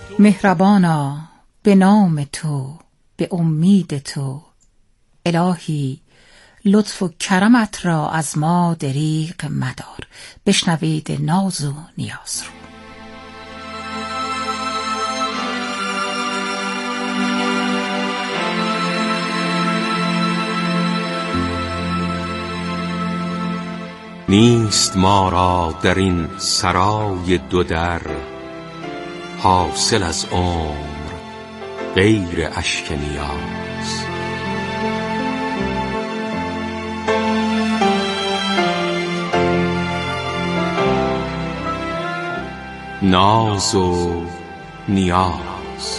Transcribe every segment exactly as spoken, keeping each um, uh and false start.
مهربانا به نام تو، به امید تو، الهی لطف و کرمت را از ما دریغ مدار. بشنوید ناز و نیاز رو. نیست ما را در این سرای دو در، حاصل از عمر غیر اشک نیاز. ناز و نیاز.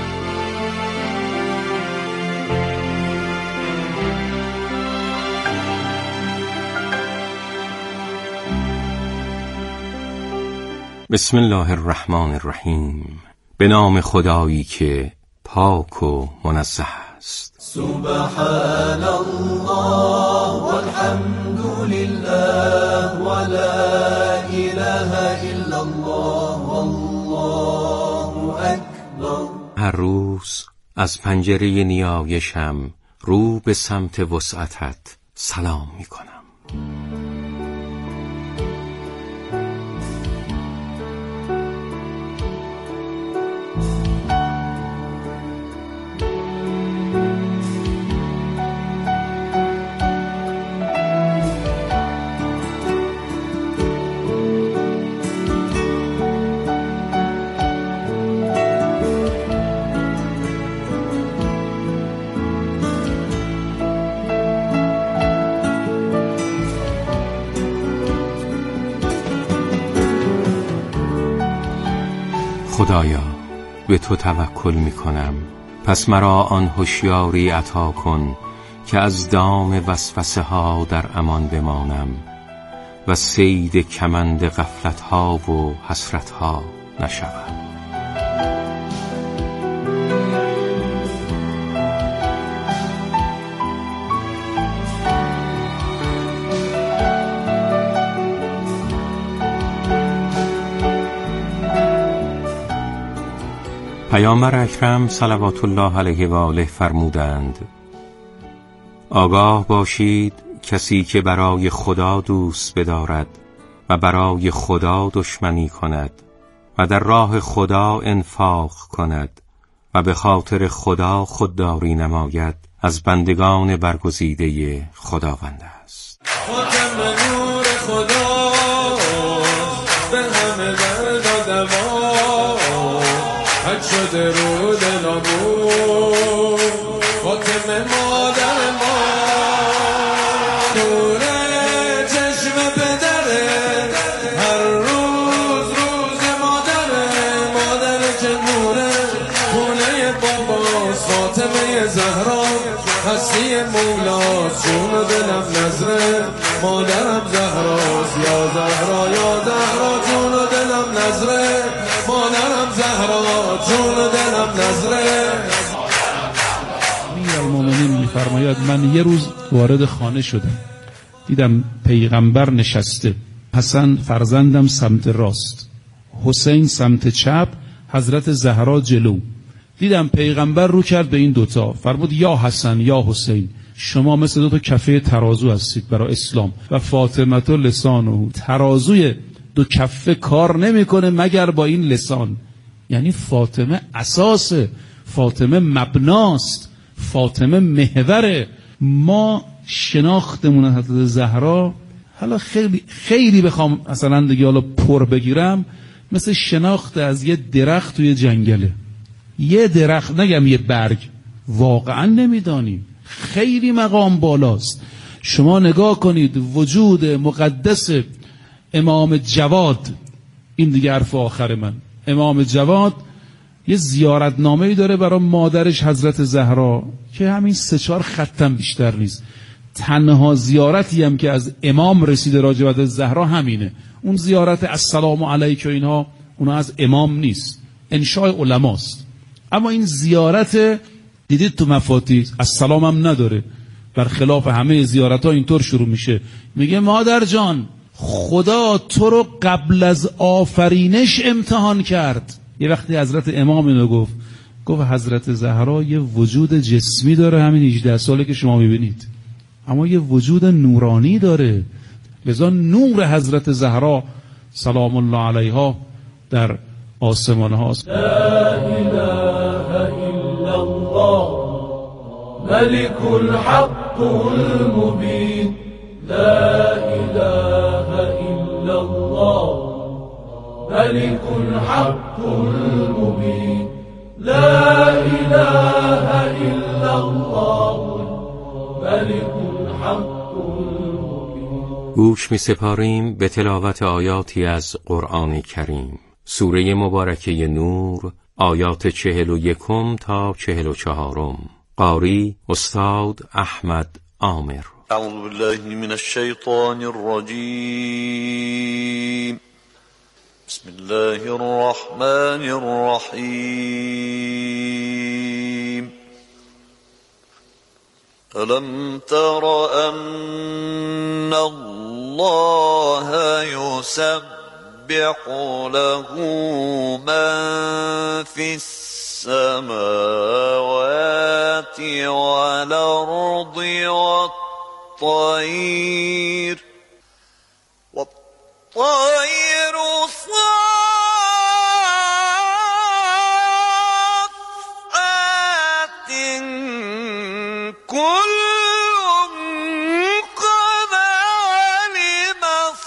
بسم الله الرحمن الرحیم. به نام خدایی که پاک و منزه است. سبحان الله والحمد لله ولا اله الا الله والله اکبر. هر روز از پنجره نیایشم رو به سمت وسعتت سلام می کنم. خدایا به تو توکل می کنم، پس مرا آن هوشیاری عطا کن که از دام وسوسه ها در امان بمانم و صید کمند غفلت ها و حسرت ها نشوم. پیامبر اکرم صلوات الله علیه و آله فرمودند: آگاه باشید کسی که برای خدا دوست بدارد و برای خدا دشمنی کند و در راه خدا انفاق کند و به خاطر خدا خودداری نماید، از بندگان برگزیده خداوند است. خاتم نور خدا به همه درد و دوا، حج شده رو دلامو فاطمه مادر ما، نور چشم پدره هر روز روز مادره، مادر که نوره خونه باباست، فاطمه زهرا هستی مولاست، جون و دلم نظره مادرم زهراست، یا زهرا یا زهرا جون و دلم نظره مادرم زهرا جون و دلم نظره. امیرالمومنین میفرماید من یه روز وارد خانه شدم، دیدم پیغمبر نشسته، حسن فرزندم سمت راست، حسین سمت چپ، حضرت زهرا جلو. دیدم پیغمبر رو کرد به این دوتا، فرمود یا حسن یا حسین، شما مثل دوتا کفه ترازو هستید برای اسلام و فاطمه تو لسانه. ترازوی دو کفه کار نمیکنه مگر با این لسان. یعنی فاطمه اساس، فاطمه مبناست، فاطمه محوره. ما شناختمون از حضرت زهرا، حالا خیلی خیلی بخوام مثلا دیگه حالا پر بگیرم، مثل شناخت از یه درخت توی جنگله. یه درخت، نگم یه برگ، واقعا نمیدانیم، خیلی مقام بالاست. شما نگاه کنید وجود مقدس امام جواد، این دیگه حرف آخر من، امام جواد یه زیارتنامه‌ای داره برای مادرش حضرت زهرا که همین سه چهار خطم بیشتر نیست. تنها زیارتی هم که از امام رسیده راجع به حضرت زهرا همینه. اون زیارت السلام علیک و اینها، اونها از امام نیست، انشاء علماست. اما این زیارت دیدید تو مفاتیح السلام هم نداره، برخلاف همه زیارت‌ها اینطور شروع میشه، میگه مادر جان خدا تو رو قبل از آفرینش امتحان کرد. یه وقتی حضرت امام اینو گفت، گفت حضرت زهرا یه وجود جسمی داره، همین هجده ساله که شما میبینید، اما یه وجود نورانی داره. لذا نور حضرت زهرا سلام الله علیها در آسمان هاست. لا اله الا الله ملك الحق المبين، لا اله الا الله ملك الحق المبين، لا اله الا الله ملك الحق المبين. گوش می سپاریم به تلاوت آیاتی از قرآن کریم. سوره مبارکه نور، آیات چهل و یکم تا چهل و چهارم. قاری استاد احمد عامر. اعوذ بالله من الشیطان الرجیم. بسم الله الرحمن الرحیم. ألم تر أن الله يسبح له من في السماوات والأرض والطير والطير صافات كل قد علم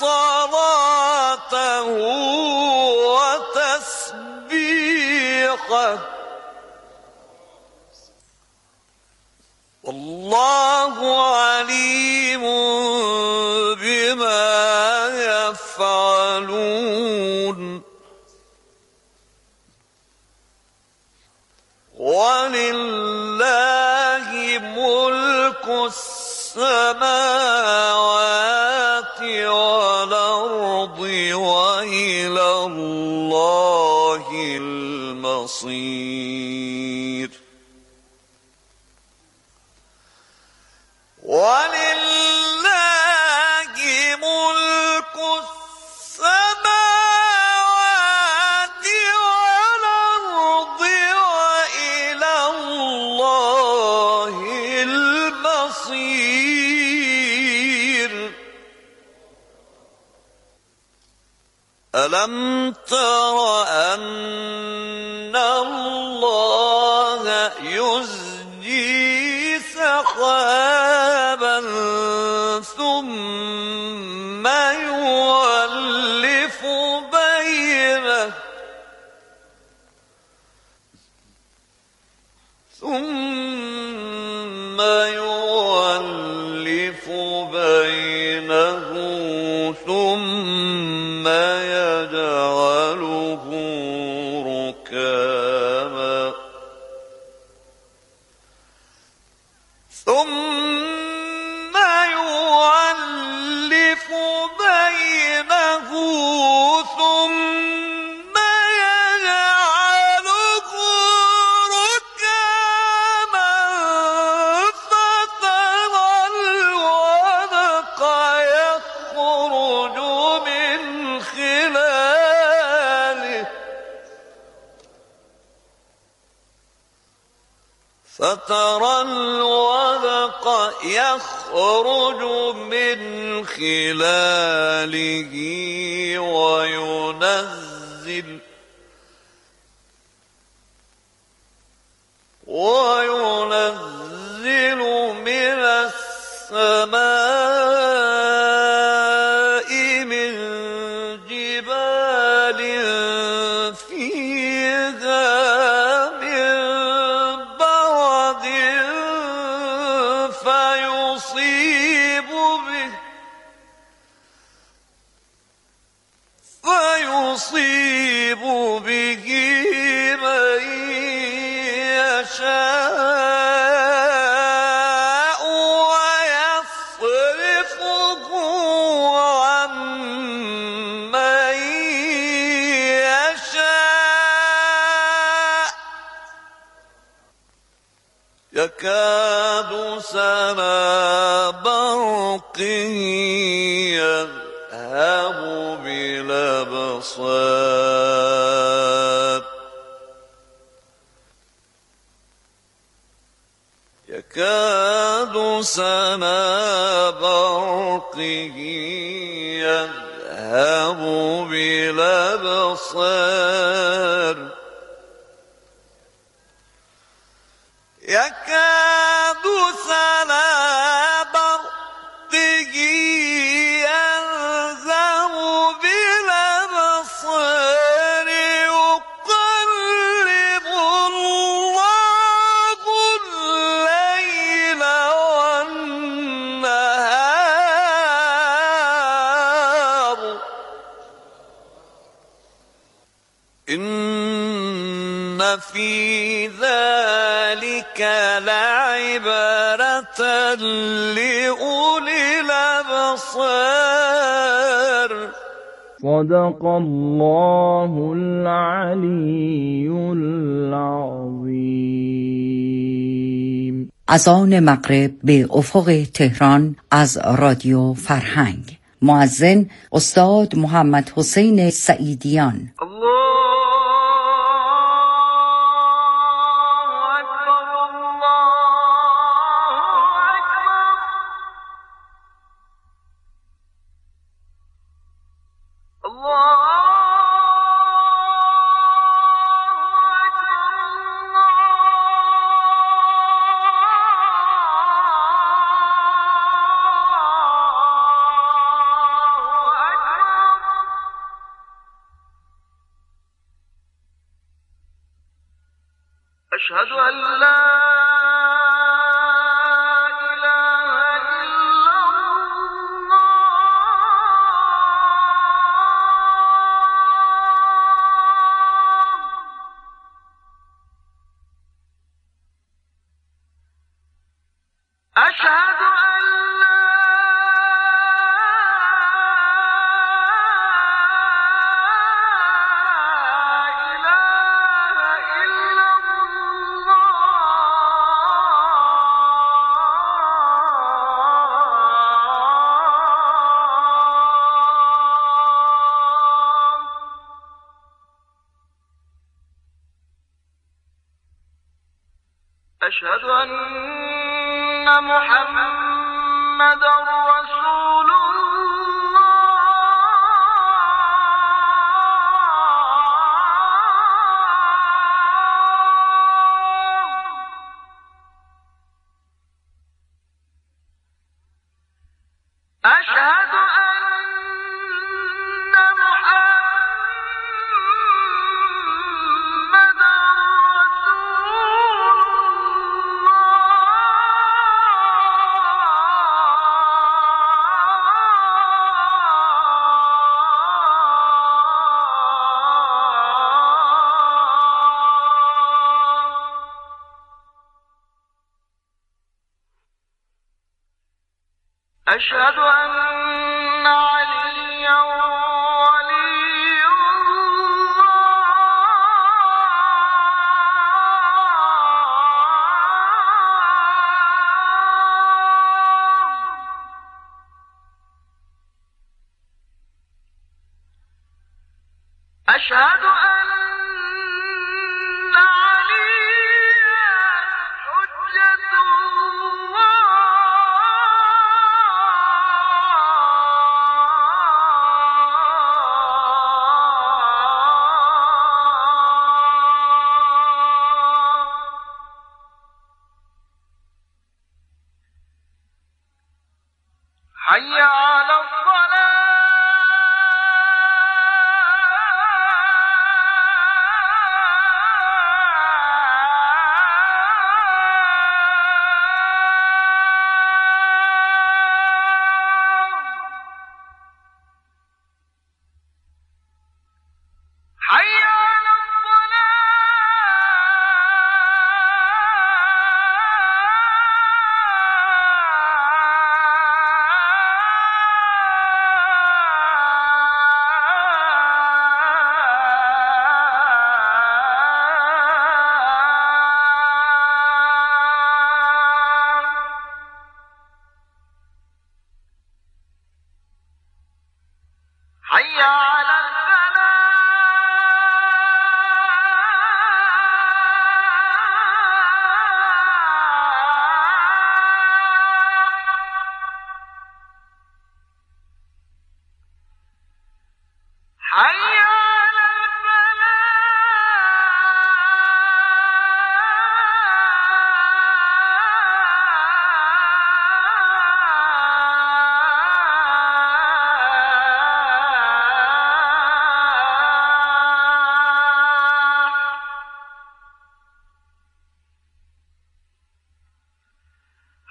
صلاته وتسبيحه والله عليم بما يفعلون. ولله ملك السماوات والأرض وإلى الله المصير. ولله ملك السماوات والأرض وإلى الله المصير. ألم تر أن الله يزجي سحابا ثم يؤلف بينه ثم يؤلف بينه ثم يجعله ركاما ثم يؤلف بينه ثم يجعله ركاما فترى الودق يخرج من خلاله فترى الودق يخرج من خلاله وينزل وينزل من السماء من جبال فيها من برد فيصيب به فيصيب به من يشاء ويصرفه عن من يشاء يكاد سنا برقه يذهب بالأبصار يكاد سنا برقه يذهب بالأبصار يكاد سنا برقه يذهب بالأبصار يقلب الله الليل والنهار إن في ذلك لعبرة لأولي الأبصار. صدق الله العلی العظیم. اذان مغرب به افق تهران از رادیو فرهنگ. مؤذن استاد محمد حسین سعیدیان. أشهد أن لا إله إلا الله أشهد أن لا أشهد أن محمدًا رسول الله. أشهد أن محمدًا أشهد أن عليا ولي الله. أشهد أن عليا حجة الله.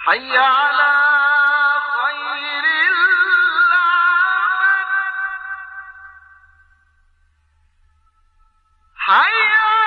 حي على خير العمل حي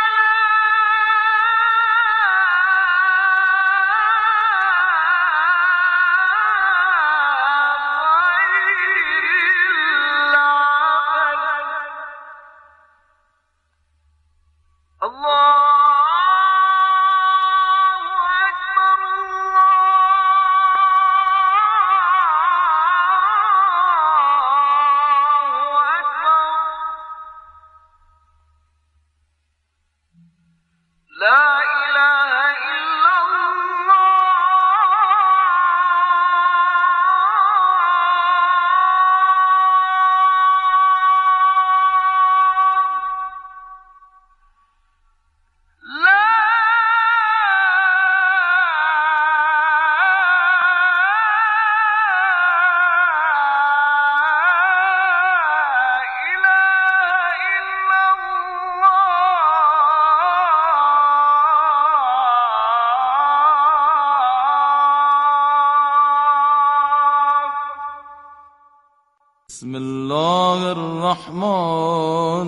بسم الله الرحمن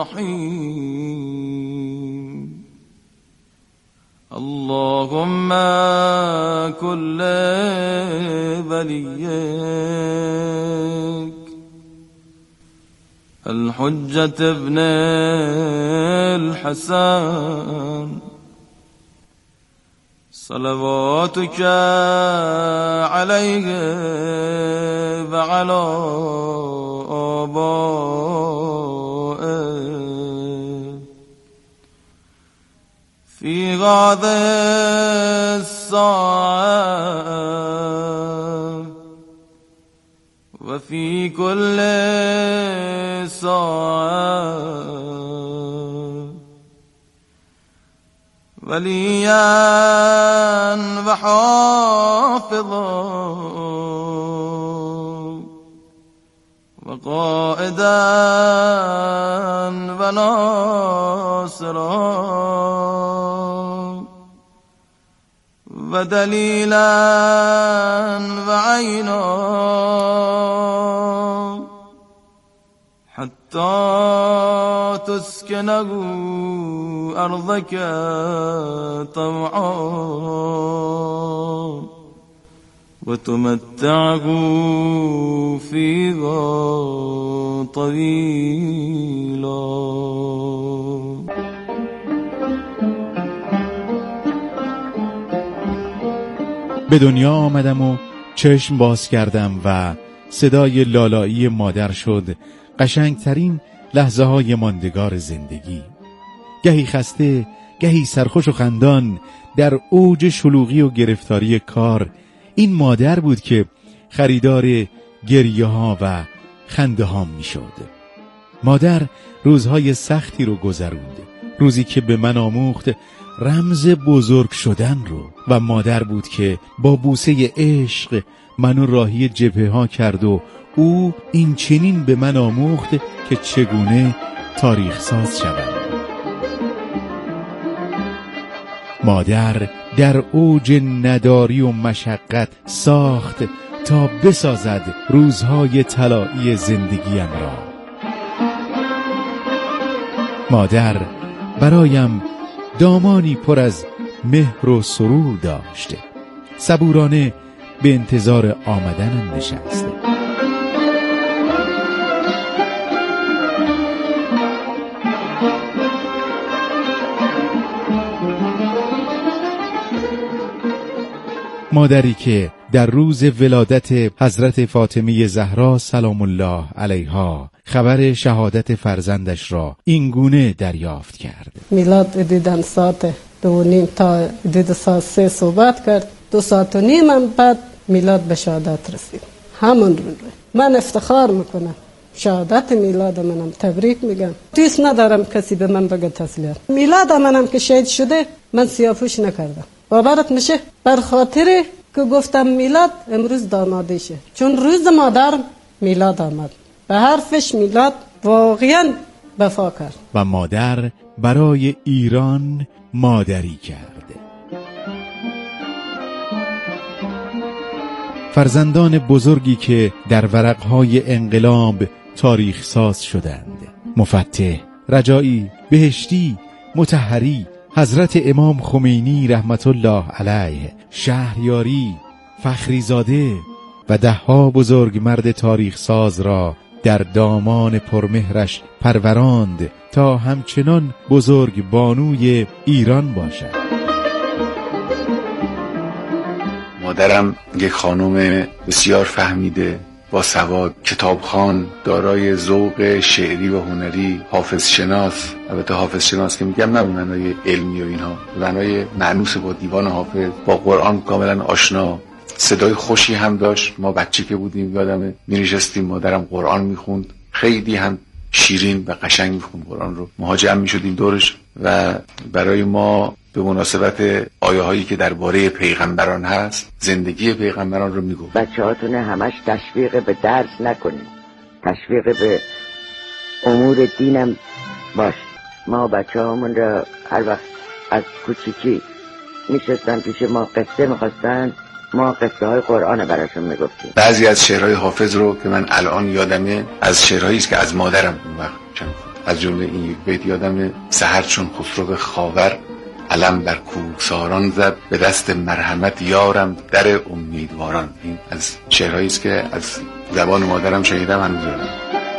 الرحيم اللهم كل وليك الحجة ابن الحسن صلواتك عليه وعلى آبائه في هذه الساعة وفي كل ساعة وليا وحافظا وقائدا وناصرا ودليلا وعينا حتى تسكنه أرضك طوعا وتمتعه فيها طويلا. به دنیا آمدم و چشم باز کردم و صدای لالایی مادر شد قشنگترین لحظه های ماندگار زندگی. گهی خسته، گهی سرخوش و خندان، در اوج شلوغی و گرفتاری کار، این مادر بود که خریدار گریه ها و خنده ها می شد. مادر روزهای سختی رو گذروند، روزی که به من آموخت رمز بزرگ شدن رو، و مادر بود که با بوسه عشق منو راهی جبهه ها کرد و او این چنین به من آموخت که چگونه تاریخ ساز شدم. مادر در اوج نداری و مشقت ساخت تا بسازد روزهای طلایی زندگیم را. مادر برایم دامانی پر از مهر و سرور داشت، صبورانه به انتظار آمدنم نشست. مادری که در روز ولادت حضرت فاطمه زهرا سلام الله علیها خبر شهادت فرزندش را اینگونه دریافت کرد. میلاد دیدن ساعت دو نیم تا دید ساعت سه صحبت کرد، دو ساعت و نیم هم بعد میلاد به شهادت رسید. همون روز من افتخار میکنم، شهادت میلاد منم تبریک میگم. دوست ندارم کسی به من بگه تسلیت. میلاد منم که شهید شده من سیاپوش نکردم. باورت میشه؟ بر خاطر که گفتم میلاد امروز دامادیشه، چون روز مادر میلاد آمد، به حرفش میلاد واقعا وفا کرد و مادر برای ایران مادری کرد. فرزندان بزرگی که در ورقهای انقلاب تاریخ ساز شدند. مفتح، رجایی، بهشتی، مطهری، حضرت امام خمینی رحمت الله علیه، شهریاری، فخریزاده و دهها بزرگ مرد تاریخ ساز را در دامان پرمهرش پروراند تا همچنان بزرگ بانوی ایران باشد. مادرم یک خانم بسیار فهمیده، با سواد، کتابخوان، دارای ذوق شعری و هنری، حافظ شناس. البته حافظ شناس که میگم نه به معنای علمی و اینها، به معنای مانوس با دیوان حافظ، با قرآن کاملا آشنا. صدای خوشی هم داشت. ما بچه که بودیم یادمه می‌نشستیم مادرم قرآن میخوند، خیلی هم شیرین و قشنگ میخوند قرآن رو. ما جمع میشدیم دورش و برای ما به مناسبت آیه هایی که درباره پیغمبران هست زندگی پیغمبران رو میگفت. بچه‌هاتون همش تشویق به درس نکنید، تشویق به امور دینم باش. ما بچه‌هامون را هر وقت از کوچیکی میشستن پیش ما قصه میخواستن، ما قصه های قرآن براشون میگفتیم. بعضی از شعرهای حافظ رو که من الان یادمه از شعرهایی است که از مادرم اون وقت چند از جمله این یک بیت یادمه: سحر چون خسرو خاور علم بر کوهساران زد، به دست مرحمت یارم در امیدواران. این از شعرهایی است که از زبان مادرم شنیدم هنوز یادم.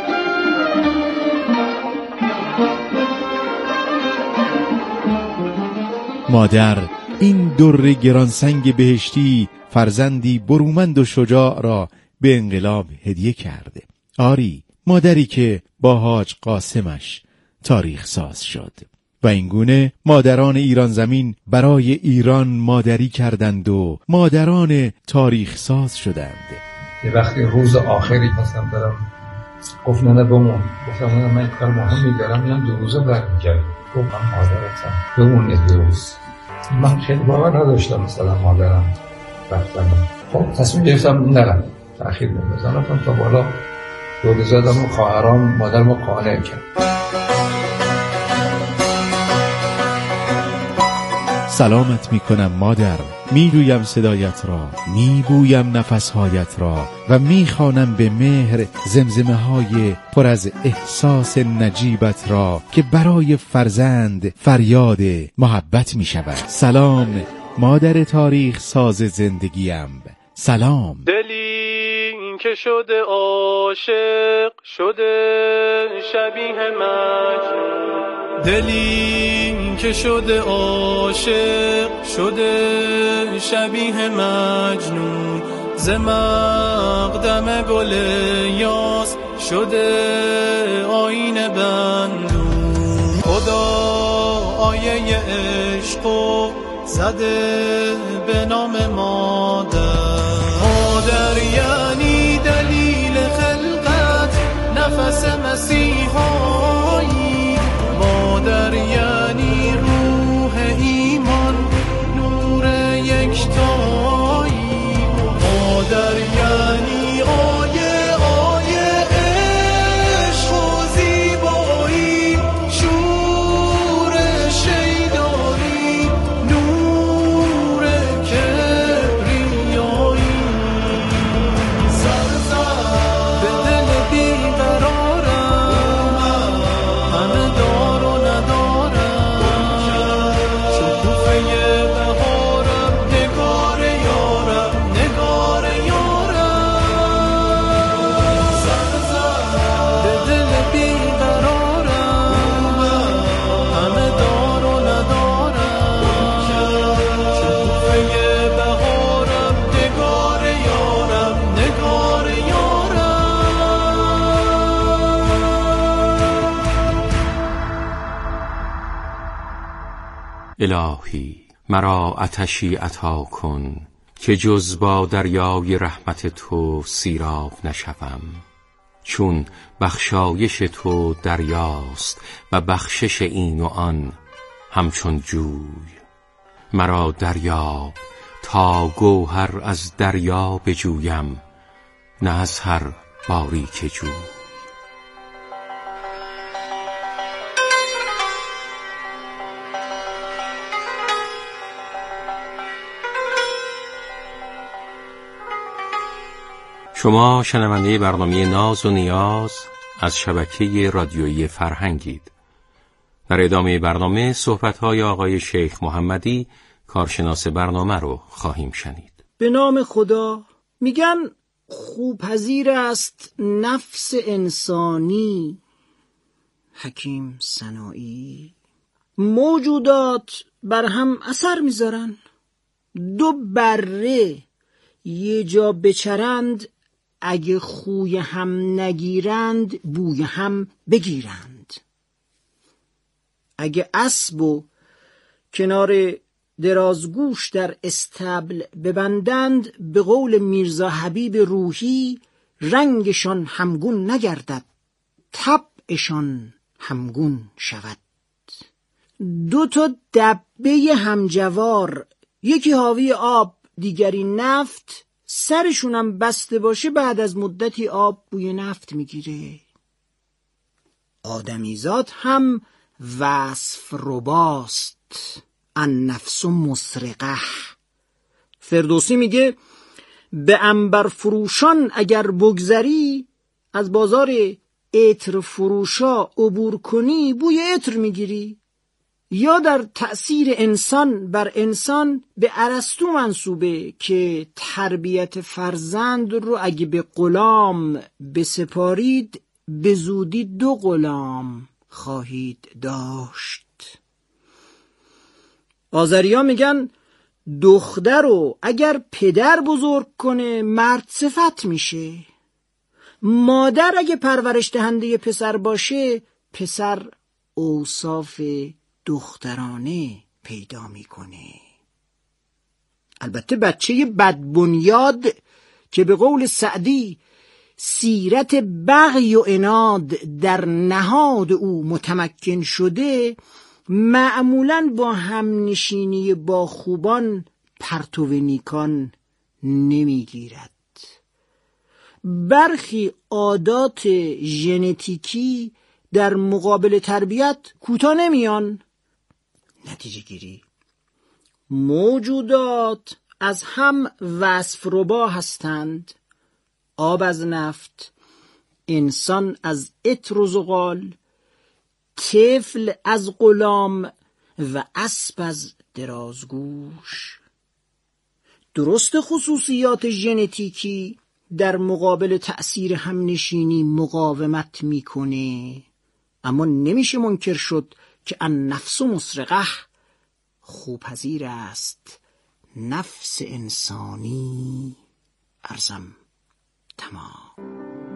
مادر این در گرانسنگ بهشتی فرزندی برومند و شجاع را به انقلاب هدیه کرده. آری، مادری که با حاج قاسمش تاریخ ساز شد. و اینگونه مادران ایران زمین برای ایران مادری کردند و مادران تاریخ ساز شدند. یه وقتی روز آخری خواستم برم، گفت نه بمون. گفتم نه من کار مهمی دارم، میام دو روزه برمیگردم. گفت من مادرتم، بمون یه دو روز. من خیلی باور نداشتم مثلا مادرم رفتم. خب تصمیم گرفتم نرم، تأخیر بزنم تا بالا دور زدم و خواهرام مادرمو قانع کرد. سلامت می کنم مادر، می جویم صدایت را، می بویم نفسهایت را و می خوانم به مهر زمزمه های پر از احساس نجیبت را که برای فرزند فریاد محبت می شود. سلام مادر تاریخ ساز زندگیم، سلام. دلی که شده عاشق، شده شبیه مجنون. دلی که شده عاشق، شده شبیه مجنون. ز مقدم گل یاس شده آینه بندون. خدا آیه عشقو زده به نام مادر. مادر یعنی دلیل خلقت، نفس مسیحایی. مادر یعنی روح ایمان، نور یکتایی. مادر یعنی آیه آیه عشق و زیبایی، شور شیدایی، نور کبریایی. سرزد به دل بیقرارم، همه دار و ندارم. شکوفه بهارم، نگار یارم، نگار یارم. سرزد به دل بیقرارم، همه دار و ندارم. شکوفه بهارم، نگار یارم، نگار یارم. الهی مرا آتشی عطا کن که جز با دریای رحمت تو سیراب نشوم. چون بخشایش تو دریاست و بخشش این و آن همچون جوی. مرا دریا تا گوهر از دریا بجویم، نه از هر باریک جوی. شما شنونده برنامه ناز و نیاز از شبکه رادیویی فرهنگید. در ادامه برنامه صحبت‌های آقای شیخ محمدی کارشناس برنامه رو خواهیم شنید. به نام خدا. میگن خوپذیر است نفس انسانی. حکیم سنایی. موجودات بر هم اثر میذارن. دو بره یه جا بچرند، اگه خوی هم نگیرند بوی هم بگیرند. اگه اسب و کنار درازگوش در استبل ببندند، به قول میرزا حبیب روحی رنگشان همگون نگردد، طبعشان همگون شود. دو تا دبه همجوار، یکی حاوی آب دیگری نفت، سرشونم بسته باشه بعد از مدتی آب بوی نفت میگیره. آدمیزاد هم وصف رباست، النفس مسرقه. فردوسی میگه به عنبر فروشان اگر بگذری، از بازار عطر فروشا عبور کنی بوی عطر میگیری. یا در تأثیر انسان بر انسان به ارسطو منسوبه که تربیت فرزند رو اگه به غلام بسپارید، به زودی دو غلام خواهید داشت. آذریا میگن دختر رو اگر پدر بزرگ کنه مرد صفت میشه. مادر اگه پرورش دهنده پسر باشه، پسر اوصاف دخترانه پیدا میکنه. البته بچه بدبنیاد که به قول سعدی سیرت بغی و عناد در نهاد او متمکن شده، معمولاً با همنشینی با خوبان پرتو نیکان نمیگیرد. برخی عادات ژنتیکی در مقابل تربیت کوتاه نمیان. نتیجه گیری موجودات از هم وصف ربا هستند. آب از نفت، انسان از عطر و زغال، طفل از غلام و اسب از درازگوش. درست خصوصیات ژنتیکی در مقابل تأثیر همنشینی مقاومت میکنه، اما نمیشه منکر شد که النفس مسرقه، خوپذیر است نفس انسانی. عرضم تمام.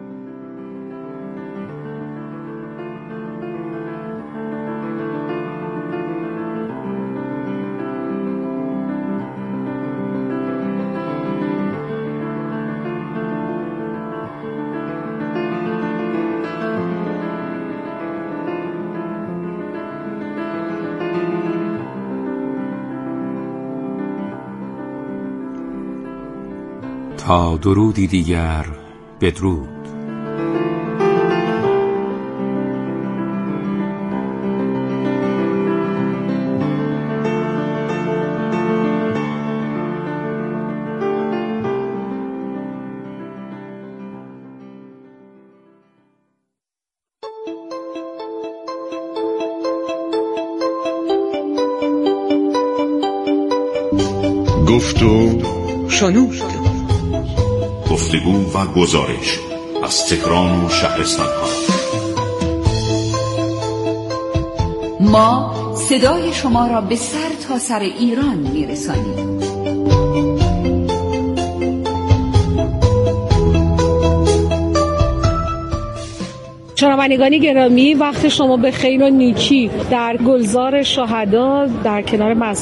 تا درودی دیگر بدرود. گفت و شنود، گفتگو و گزارش از تهران و شهرستان‌ها. ما صدای شما را به سر تا سر ایران می‌رسانیم. شنوندگان گرامی، وقت شما به خیر و نیکی. در گلزار شهدا در کنار